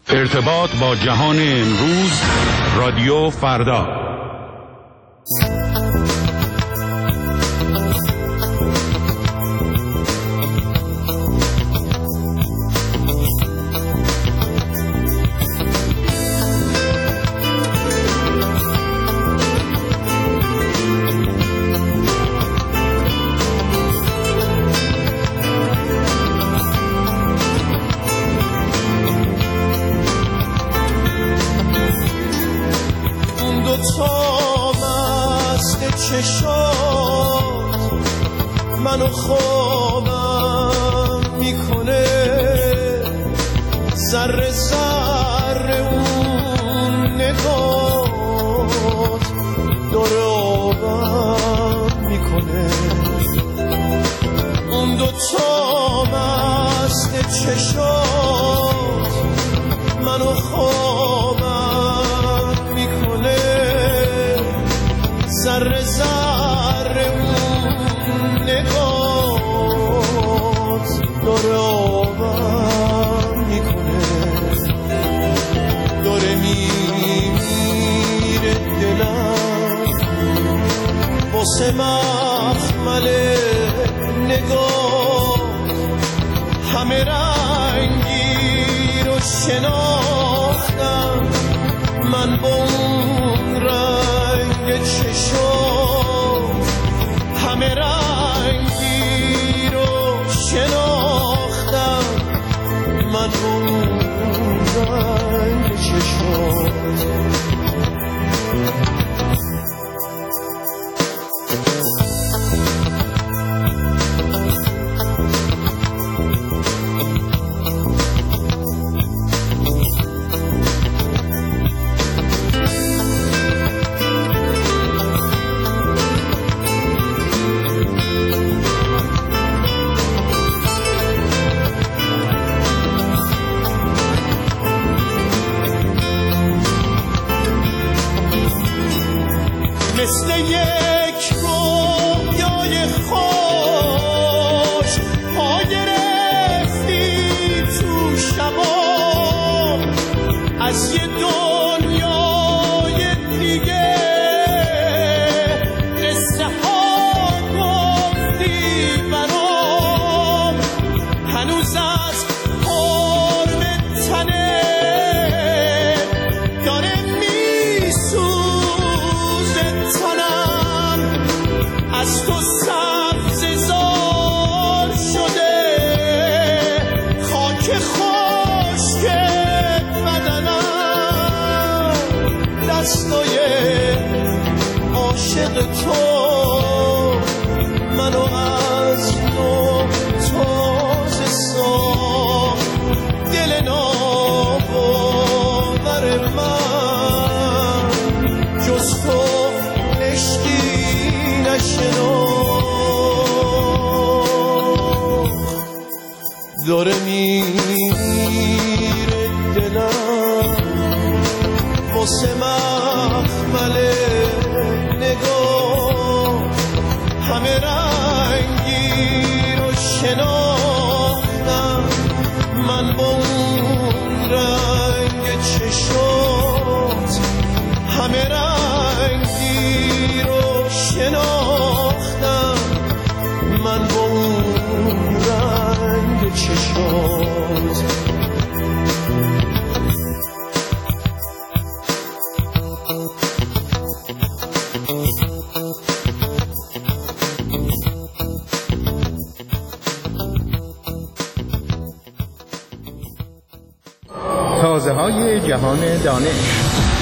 ارتباط با جهان امروز، رادیو فردا. منو خوابم میکنه، ذره ذره اون نگات داره آبم میکنه. اون دوتا مست چشات منو خوابم میکنه، ذره ذره اون نگات داره آبم میکنه. داره میمیره دلم واسه مخمل نگاه، همه رنگی رو شناختم من با اون رنگ چشم، همه رنگی رو شناختم من با اون رنگ چشم. مثل یک رویای خوش پا گرفتی تو شبا، از یه دنیای دیگه قصه ها گفتی برام، هنوز از قرب تنه داره از تو سبززار شده، خاک خشک بدنم دستای عاشق تو منو از نو تازه ساخت. دل ناباور من جز تو عشقی داره میره دلم واسه مخمل نگاه، همه رنگی رو شناختم من با اون رنگ چشات، همه رنگی رو شناختم من با اون رنگ چشات. تازه‌های جهان دانش.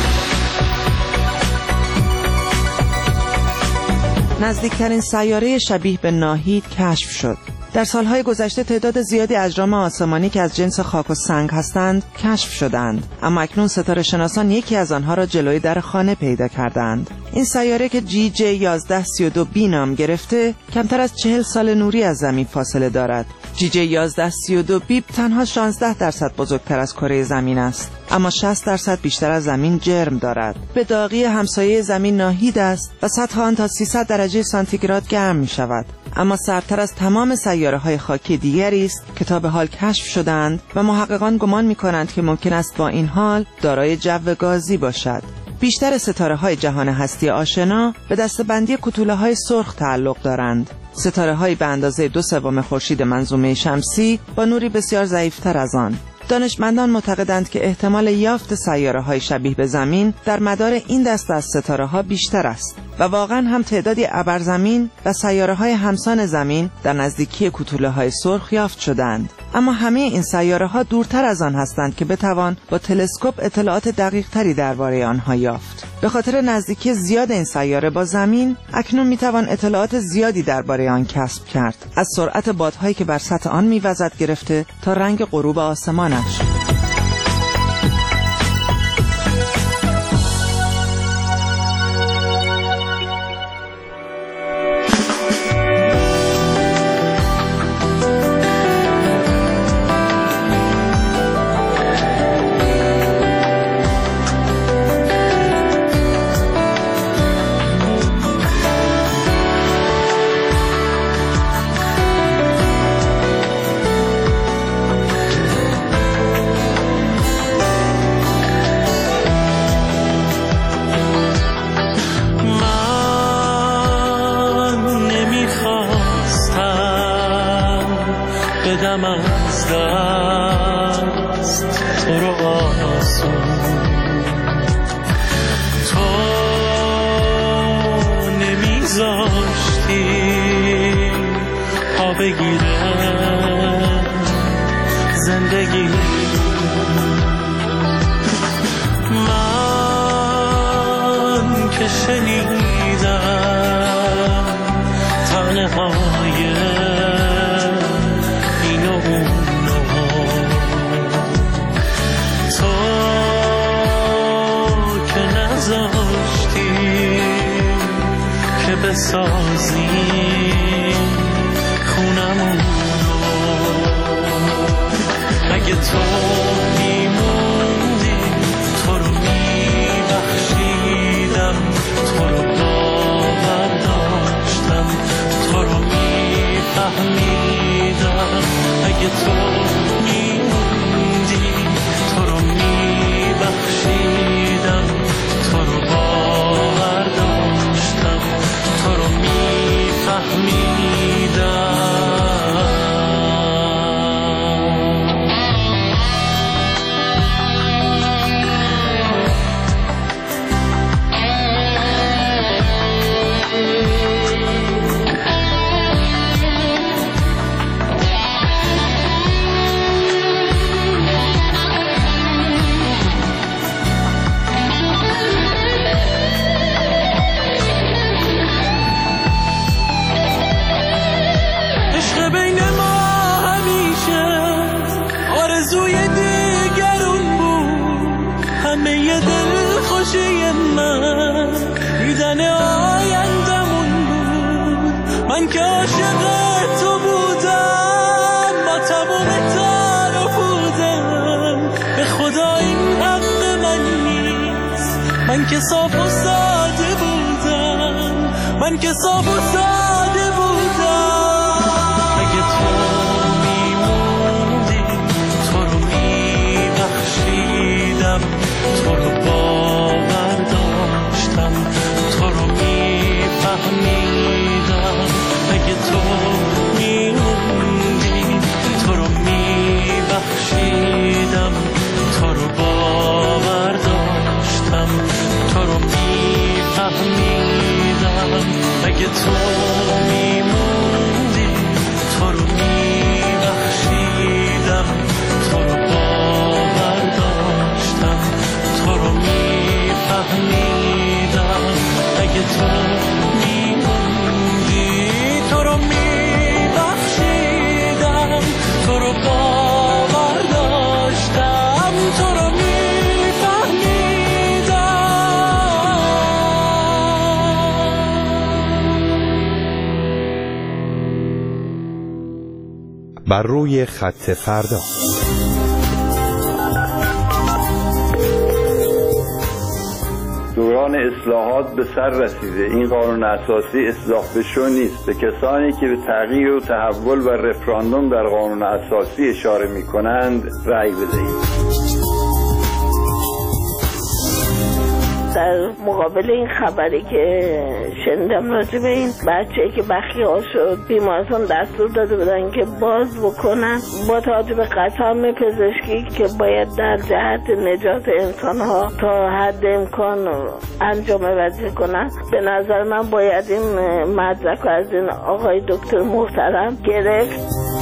نزدیکترین سیاره شبیه به ناهید کشف شد. در سالهای گذشته تعداد زیادی اجرام آسمانی که از جنس خاک و سنگ هستند کشف شدند، اما اکنون ستاره شناسان یکی از آنها را جلوی در خانه پیدا کردند. این سیاره که GJ1132b نام گرفته کمتر از 40 سال نوری از زمین فاصله دارد. جیجه 1132 بیب تنها 16% بزرگتر از کره زمین است، اما 60% بیشتر از زمین جرم دارد. به داغی همسایه زمین ناهید است و سطح آن تا 300 درجه سانتیگراد گرم می شود. اما سردتر از تمام سیاره‌های خاکی دیگری است که تا به حال کشف شدند و محققان گمان می‌کنند که ممکن است با این حال دارای جو گازی باشد. بیشتر ستاره‌های جهان هستی آشنا به دسته‌بندی کوتوله‌های سرخ تعلق دارند. ستاره‌های به اندازه 2/3 خورشید منظومه شمسی با نوری بسیار ضعیف‌تر از آن. دانشمندان معتقدند که احتمال یافت سیاره‌های شبیه به زمین در مدار این دسته از ستاره‌ها بیشتر است و واقعاً هم تعدادی ابرزمین و سیاره‌های همسان زمین در نزدیکی کوتوله‌های سرخ یافت شدند. اما همه این سیاره‌ها دورتر از آن هستند که بتوان با تلسکوپ اطلاعات دقیق‌تری درباره آنها یافت. به خاطر نزدیکی زیاد این سیاره با زمین، اکنون میتوان اطلاعات زیادی درباره آن کسب کرد، از سرعت بادهایی که بر سطح آن میوزد گرفته تا رنگ غروب آسمانش. بدم از دست تو رو آسون، تو نمیذاشتی پا بگیره زندگی. من که شنیدم تنهای بسازی خونمون رو، اگه تو میموندی تو رو میبخشیدم، تو رو باور داشتم، تو رو میفهمیدم. اگه تو میموندی تو رو میبخشیدم، تو رو باور داشتم، تو رو میفهمیدم. من که عاشق تو بودم، با تمام تن و بودم، به خدا این حق من نیست. من که صاف و ساده بودم، من که صاف و ساده بودم. اگه تو میموندی تو رو میبخشیدم، تو رو باور داشتم، تو رو میفهمیدم. اگه تو میموندی تو رو میبخشیدم، تو رو باور داشتم، تو رو میفهمیدم. اگه تو بر روی خط فردا. دوران اصلاحات به سر رسیده. این قانون اساسی اصلاح بشو نیست. به کسانی که به تغییر و تحول و رفراندوم در قانون اساسی اشاره می کنند رأی بدهید. در مقابل این خبری که شنیدم راجع به این بچه‌ای که بخیه شد، بیمارستان دستور داده بودن که باز بکنن با توجه به قطعه پزشکی که باید در جهت نجات انسان‌ها تا حد امکان انجام وظیفه کنن، به نظر من باید این مدرک از این آقای دکتر محترم گرفت.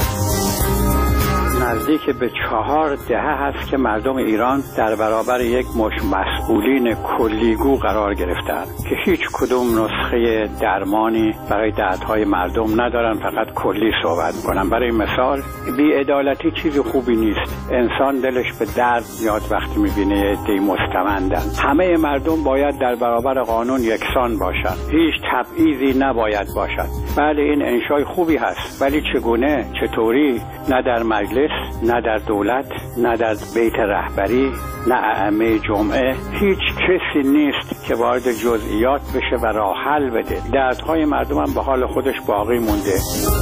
نزدیک به 4 دهه هست که مردم ایران در برابر یک مش مسئولین کلیگو قرار گرفتند که هیچ کدوم نسخه درمانی برای دردهای مردم ندارن، فقط کلی صحبت میکنن. برای مثال بی‌عدالتی چیز خوبی نیست. انسان دلش به درد میاد وقتی میبینه عده‌ای مستمندن. همه مردم باید در برابر قانون یکسان باشند. هیچ تبعیضی نباید باشد. بله این انشای خوبی هست، ولی چگونه؟ چطوری؟ نه در مجلس، نه در دولت، نه در بیت رهبری، نه ائمه جمعه. هیچ کسی نیست که وارد جزئیات بشه و راه حل بده. دردهای مردم هم به حال خودش باقی مونده.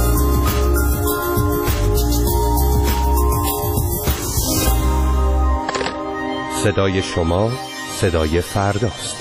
صدای شما صدای فرداست.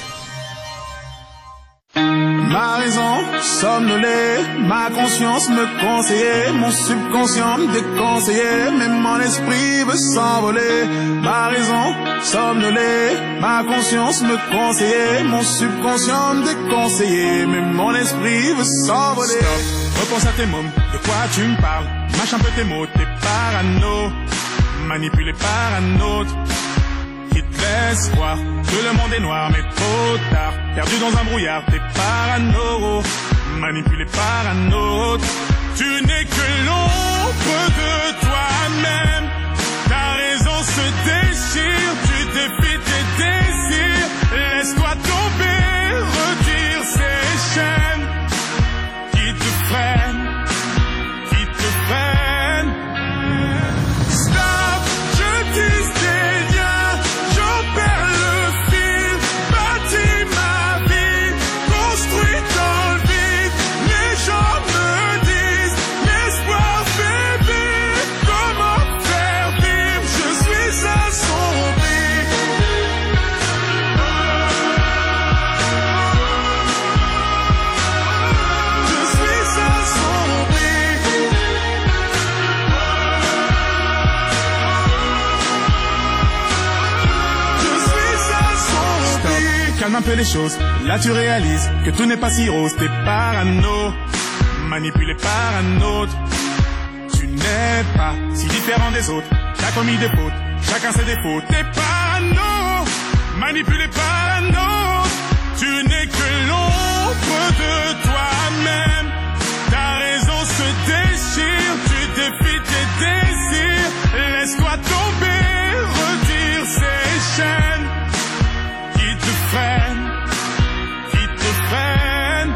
Ma raison somnolée, ma conscience me conseillait, mon subconscient me déconseillait, même mon esprit veut s'envoler. Ma raison somnolée, ma conscience me conseillait, mon subconscient me déconseillait, même mon esprit veut s'envoler. Stop, repense à tes mômes, de quoi tu me parles? Mâche un peu tes mots, t'es parano, manipulé par un autre. Qui te laisse croire que le monde est noir mais trop tard. Perdu dans un brouillard, t'es parano, manipulé par un autre. Tu n'es que l'ombre de toi-même. Ta raison se déchire, tu défies tes désirs. Laisse-toi tomber, retire ces chaînes qui te freinent, qui te freinent. Stop, je dis des liens. Calme un peu les choses, là tu réalises que tout n'est pas si rose. T'es parano, manipulé par un autre. Tu n'es pas si différent des autres. T'as commis des fautes, chacun ses défauts. T'es parano, manipulé par un autre. Tu n'es que l'ombre de toi-même. Ta raison se déchire, tu défies tes désirs. Laisse-toi tomber, retire ces chaînes qui te freinent, qui te freinent.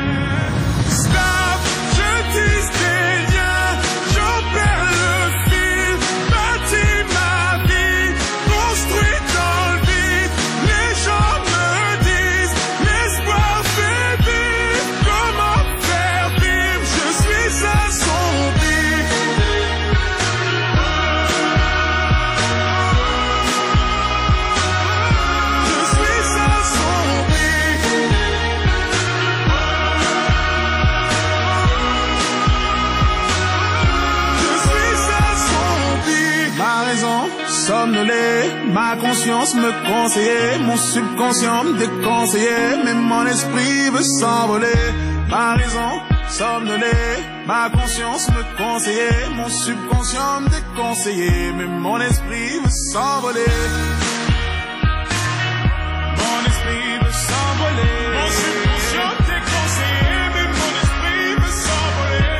Stop, je tisse des liens, j'en perds le fil. Bâtis ma vie, construis dans le vide. Les gens me disent, l'espoir fait vivre. Comment faire vivre, je suis assombri. Somnolé, ma conscience me conseillait, mon subconscient me déconseillait, même mon esprit veut s'envoler. Ma raison somnolé, ma conscience me conseillait, mon subconscient me déconseillait, même mon esprit veut s'envoler. Mon esprit veut s'envoler. Mon subconscient déconseillé, même mon esprit veut s'envoler.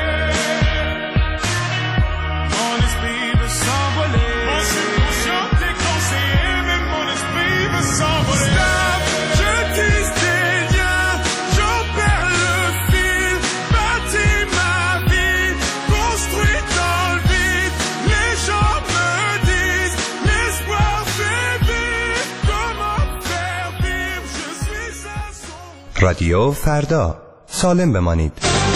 Mon esprit veut s'envoler. Mon subconscient déconseillé, même mon esprit veut s'envoler. Stop, je tisse des liens, j'en perds le fil. Bâtis ma vie, construis dans le vide. رادیو فردا، سالم بمانید.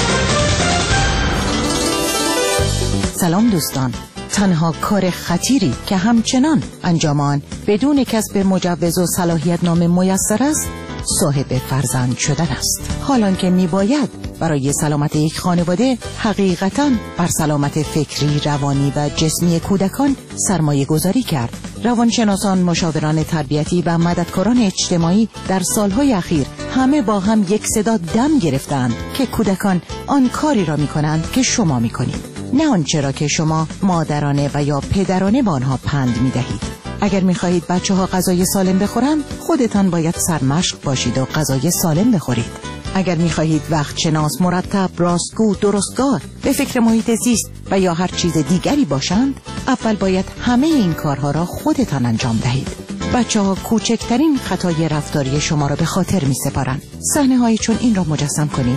سلام دوستان. تنها کار خطیری که همچنان انجام آن بدون کسب مجوز و صلاحیت نامه میسر است، صاحب فرزند شدن است. حالان که میباید برای سلامت یک خانواده حقیقتاً بر سلامت فکری، روانی و جسمی کودکان سرمایه گذاری کرد. روانشناسان، مشاوران تربیتی و مددکاران اجتماعی در سالهای اخیر همه با هم یک صدا دم گرفتند که کودکان آن کاری را میکنند که شما میکنید، نه آنچه را که شما مادرانه و یا پدرانه به آنها پند میدهید. اگر میخواهید بچه ها غذای سالم بخورند، خودتان باید سرمشق باشید و غذای سالم بخورید. اگر میخواهید وقت شناس، مرتب، راستگو، درستگار، به فکر محیط زیست و یا هر چیز دیگری باشند، اول باید همه این کارها را خودتان انجام دهید. بچه ها کوچکترین خطای رفتاری شما را به خاطر میسپارند. صحنه های چون این را مجسم کنید.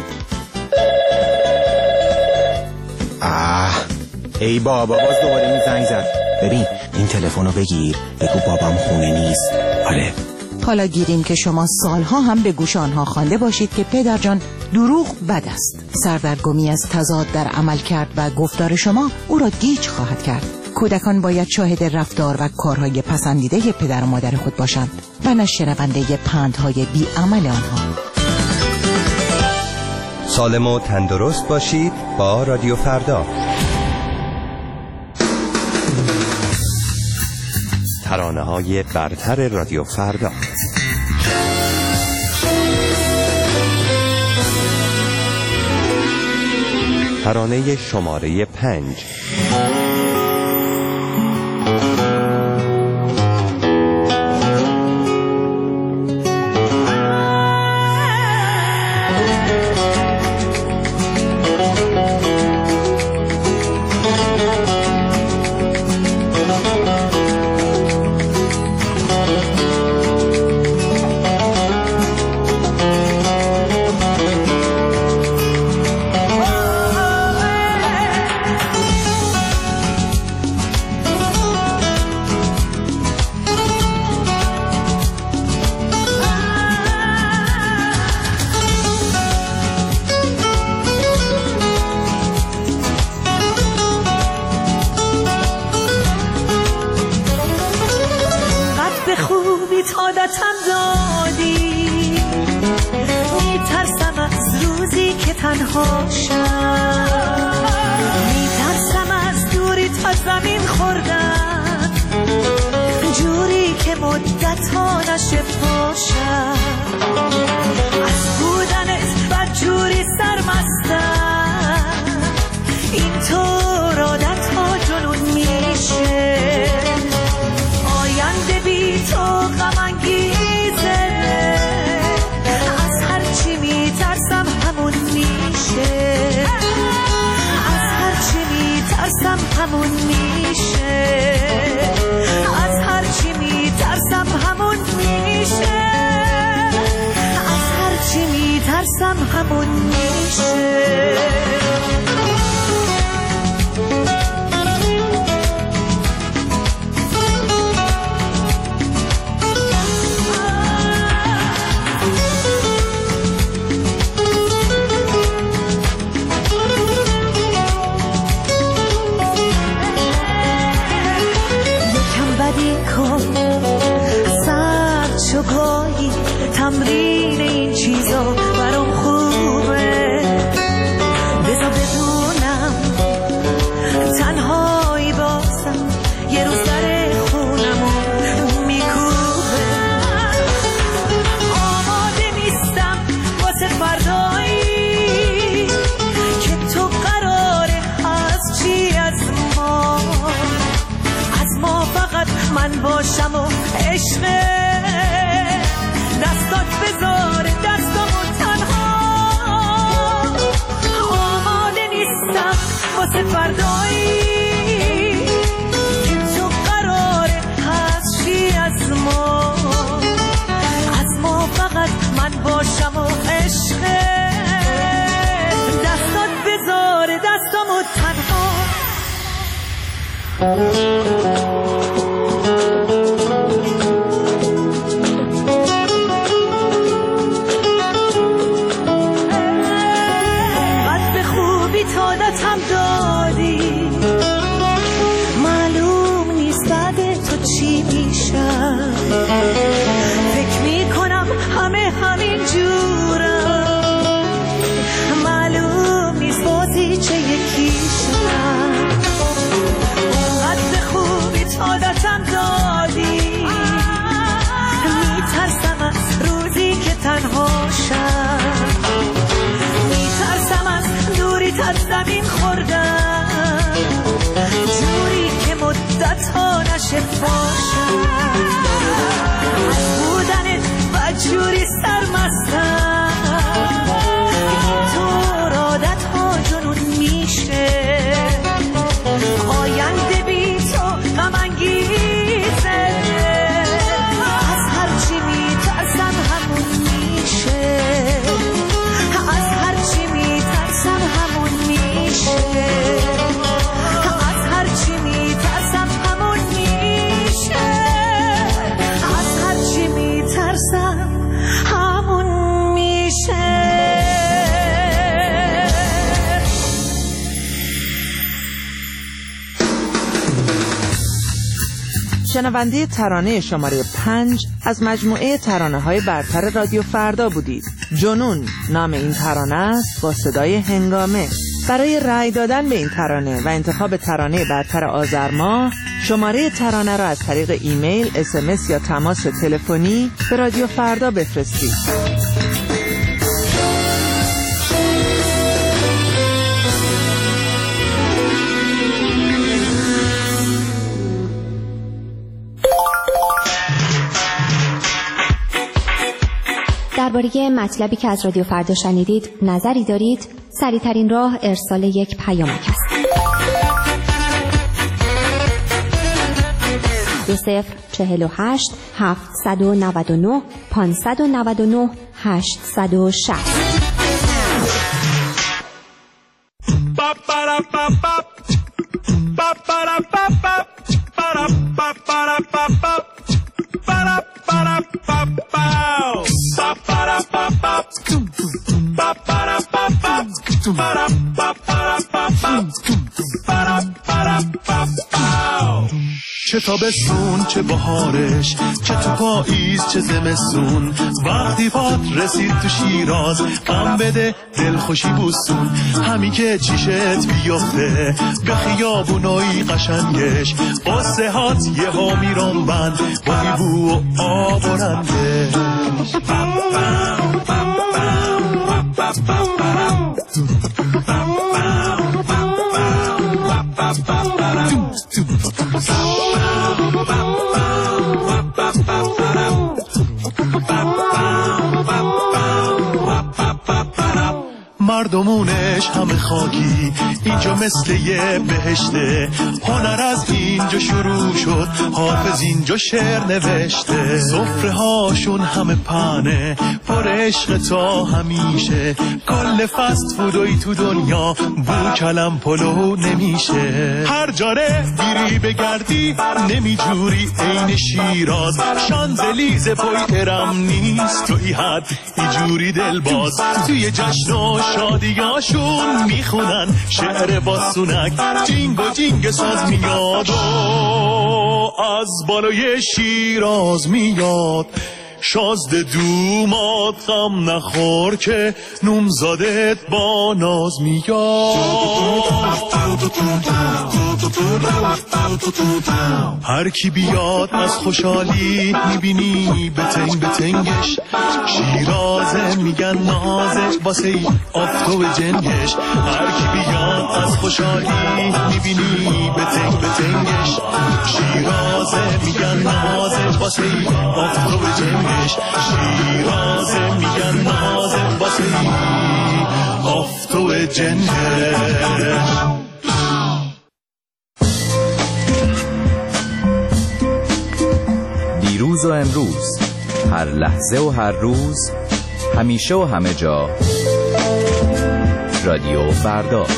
ای بابا، باز دوباره این زنگ زد. ببین این تلفن رو بگیر، بگو بابام خونه نیست. آره. حالا گیریم که شما سالها هم به گوش آنها خوانده باشید که پدر جان دروغ بد است. سردرگمی از تضاد در عمل کرد و گفتار شما او را گیج خواهد کرد. کودکان باید شاهد رفتار و کارهای پسندیده پدر و مادر خود باشند و نه شنونده پندهای بی عمل آنها. سالم و تندرست باشید با رادیو فردا. ترانه‌های برتر رادیو فردا. ترانه شماره 5. میترسم از دوری تا زمین خوردن، جوری که مدت ها نشفاشم، از بودنت و جوری سرمستم، اینطور عادت ها جنون میشه، آینده بی تو غم انگیزه، از هرچی میترسم همون میشه، از هرچی میترسم همون میشه، از هرچی میترسم همون میشه، از هرچی میترسم همون میشه. تمرین این چیزا برام خوبه، بذار بدونم تنهایی باشم، یه روز در خونمو میکوبه، آماده نیستم واسه فردایی که تو قراره از چی از ما فقط من باشم و عشقه، دستات بذاره دستامو تنها، آماده نیستم واسه فردایی که تو قراره هست چی از ما فقط من باشم و عشقه، دستات بذاره دستامو تنها. عاشق باشم، از بودن و جوری سرمستم، اینطور عادت ها جنون میشه، آینده بی تو غم انگیزه، از هرچی میترسم همون میشه، از هرچی میترسم همون میشه، از هرچی میترسم همون میشه، از هرچی میترسم همون میشه. شنونده ترانه شماره 5 از مجموعه ترانه‌های برتر رادیو فردا بودید. جنون نام این ترانه است با صدای هنگامه. برای رأی دادن به این ترانه و انتخاب ترانه برتر آذر ماه، شماره ترانه را از طریق ایمیل، SMS یا تماس تلفنی به رادیو فردا بفرستید. درباره مطلبی که از رادیو فردا شنیدید نظری دارید؟ سریع‌ترین راه ارسال یک پیامک است. 2048 799 599 860. چه تابستون چه بهارش، چه تو پاییز چه زمستون، وقتی پات رسید تو شیراز غم بده دلخوشی بوستون، همین که چیشت بیافته به خیابونای قشنگش، قصه هات یه ها میران بند با بو و آب و رنگش. مردمونش همه خاکی، اینجا مثل یه بهشته، هنر از اینجا شروع شد، حافظ اینجا شعر نوشته، سفره هاشون همه پنه پر عشق تا همیشه، کل فست فودوی تو دنیا بو کلم پلو نمیشه، هر جاره بیری بگردی نمیجوری عین شیراز، شانزلیزه پای ارم نیست توی حد ایجوری دلباز، توی جشن و شادیاشون میخونن شعر باسونک، جینگ و جینگ ساز میاد و از بالای شیراز میاد، شازده دومات غم نخور که نومزادت با ناز میاد، هر کی بیاد از خوشحالی میبینی بتنگ بتنگش، شیرازه میگن نازه واسه آفتاب جنگش، هر کی بیاد از خوشحالی میبینی بتنگ بتنگش، شیرازه میگن نازه واسه آفتاب جنگش، شیرازه میگن نازه واسه آفتاب جنگش. دیروز و امروز، هر لحظه و هر روز، همیشه و همه جا، رادیو فردا.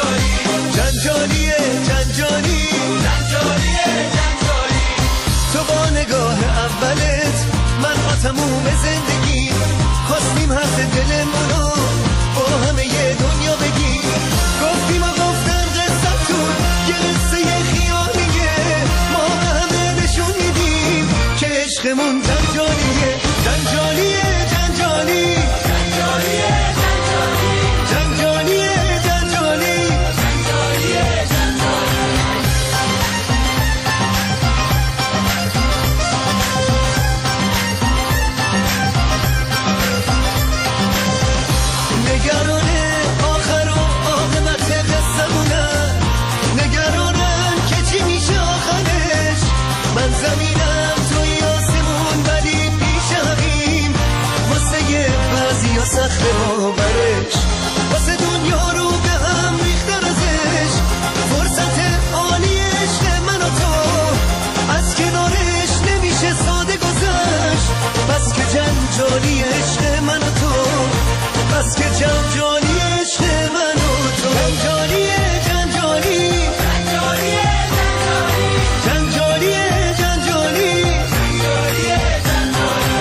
تو آسمون جنجالیه جنجالیه جنجالی جنجالیه جنجالیه جنجالی جنجالیه جنجالی نگرانه آخر و عاقبت قصه‌مونن نگرانن که چی میشه آخرش من زمینم توی آسمون ولی پیشمیم واسه یه بعضی ها سخته باورش واسه دنیا رو به هم ریختن ازش فرصت عالی عشق من و تو از کنارش نمیشه ساده گذشت بس که جنجالی عشق من و تو بس که جنجالی عشق من و تو جنجالیه جنجالی جنجالیه جنجالیه جنجالی جنجالیه جنجالی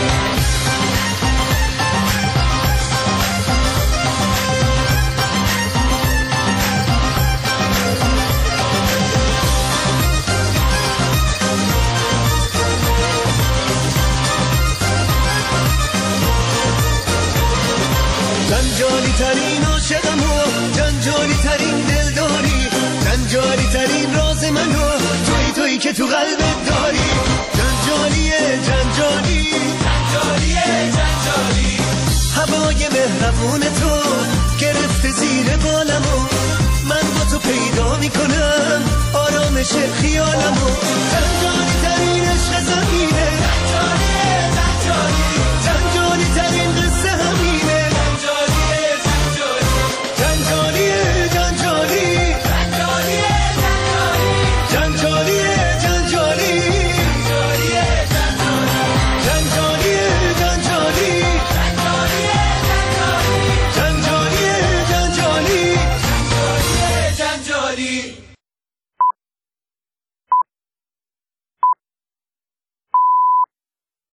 جنجالی ترین عاشقم و جنجالی ترین دلداری جنجالی ترین راز منو توی که تو قلبت داری جنجالیه جنجالی جنجالیه جنجالی هوای مهربون تو گرفته زیر بالمو من با تو پیدا میکنم آرامش خیالمو